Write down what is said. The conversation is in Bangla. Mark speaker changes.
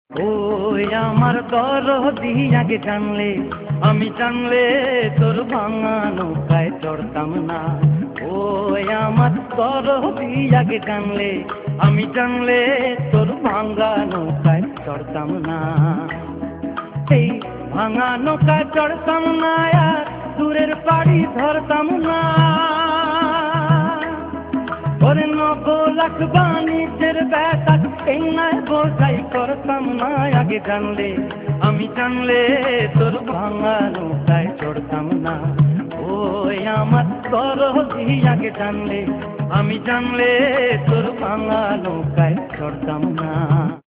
Speaker 1: ওই আমার দরদি আগে জানলে, আমি জানলে তোর ভাঙা নৌকায় চড়তাম না। ওই আমার দরদি আগে জানলে, আমি জানলে তোর ভাঙা নৌকায় চড়তাম না। এই ভাঙা নৌকায় চড়তাম না, আর দূরের পাড়ি ধরতাম না। ওরে নগলাখ বাণিজ্যের ব্যথা এই নয় বোঝাই করতাম না। আগে জানলে, আমি জানলে তোর ভাঙা নৌকায় চড়তাম না। ওই আমার দরদি আগে জানলে, আমি জানলে তোর ভাঙা নৌকায় চড়তাম না।